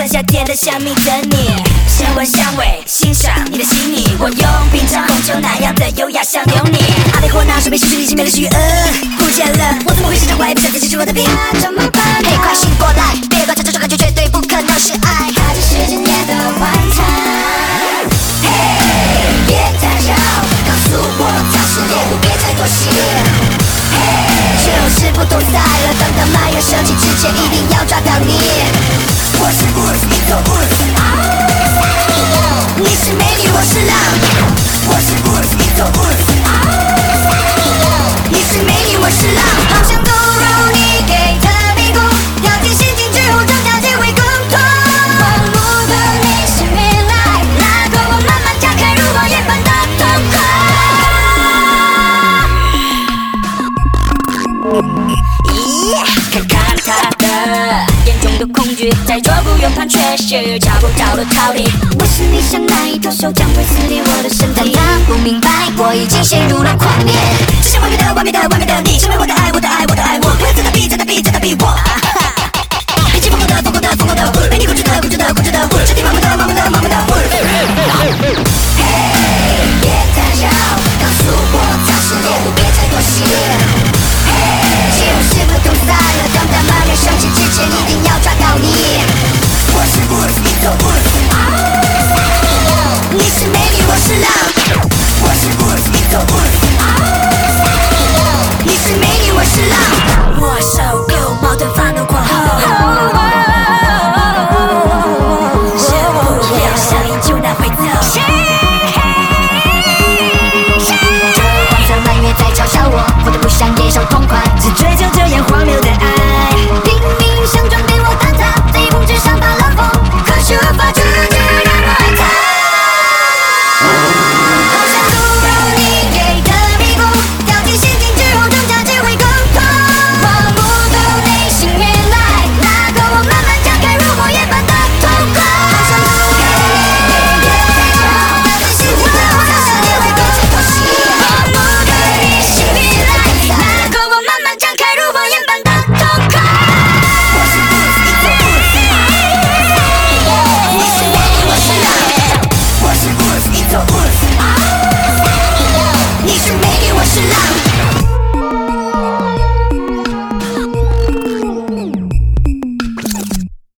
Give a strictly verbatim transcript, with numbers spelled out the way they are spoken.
像夏天的香蜜等你，香闻香味，欣赏你的细腻。我用品尝红酒那样的优雅相拥你。阿贝火拿手被失去已经没了许呃，不见了，我怎么会时常怀疑不想再继续我的病？怎么办？嘿，快醒过来，别管这种感觉绝对不可能是爱，它只是今夜的晚餐。嘿，别太吵，告诉我它是猎物，别太多心。嘿，就是不同赛了，等到埋怨生气之前，一定要抓到你。我是 Wolf， 你做 Wolf。你是美女，我是狼。我是 Wolf， 你做 Wolf。你是美女，我是狼。好想走入你给的迷宫，掉进陷阱之后，挣扎结为共同。荒芜的你是未来，拉过我慢慢加开如落叶般的痛快。咦，看看他的眼中的恐惧，在左不右盼，却是找不到的逃离。我是你像那一头手将会撕裂我的身体，但他不明白，我已经陷入了狂野。只想完美的，完美的，完美的。